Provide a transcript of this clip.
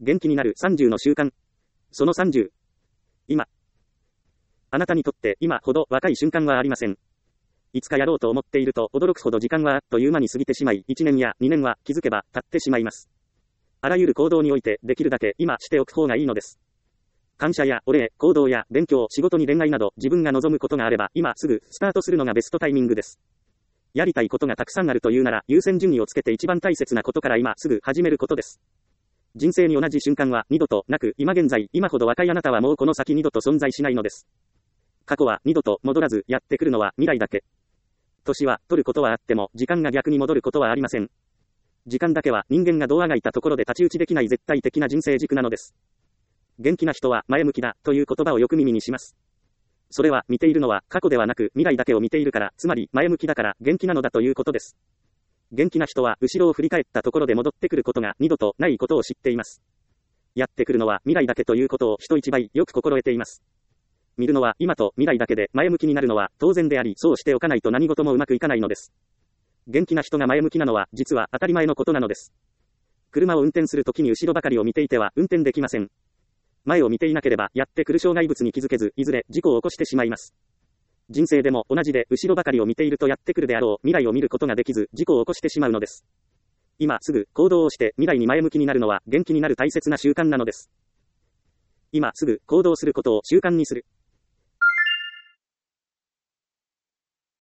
元気になる30の習慣。その30。今。あなたにとって今ほど若い瞬間はありません。いつかやろうと思っていると驚くほど時間はあっという間に過ぎてしまい、1年や2年は気づけば経ってしまいます。あらゆる行動においてできるだけ今しておく方がいいのです。感謝やお礼、行動や勉強、仕事に恋愛など自分が望むことがあれば今すぐスタートするのがベストタイミングです。やりたいことがたくさんあるというなら優先順位をつけて一番大切なことから今すぐ始めることです。人生に同じ瞬間は二度となく今現在、今ほど若いあなたはもうこの先二度と存在しないのです。過去は二度と戻らずやってくるのは未来だけ。年は取ることはあっても時間が逆に戻ることはありません。時間だけは人間がどうあがいたところで太刀打ちできない絶対的な人生軸なのです。元気な人は前向きだという言葉をよく耳にします。それは見ているのは過去ではなく未来だけを見ているから、つまり前向きだから元気なのだということです。元気な人は後ろを振り返ったところで戻ってくることが二度とないことを知っています。やってくるのは未来だけということを人一倍よく心得ています。見るのは今と未来だけで前向きになるのは当然であり、そうしておかないと何事もうまくいかないのです。元気な人が前向きなのは実は当たり前のことなのです。車を運転するときに後ろばかりを見ていては運転できません。前を見ていなければやってくる障害物に気づけず、いずれ事故を起こしてしまいます。人生でも同じで後ろばかりを見ているとやってくるであろう未来を見ることができず、事故を起こしてしまうのです。今すぐ行動をして未来に前向きになるのは元気になる大切な習慣なのです。今すぐ行動することを習慣にする。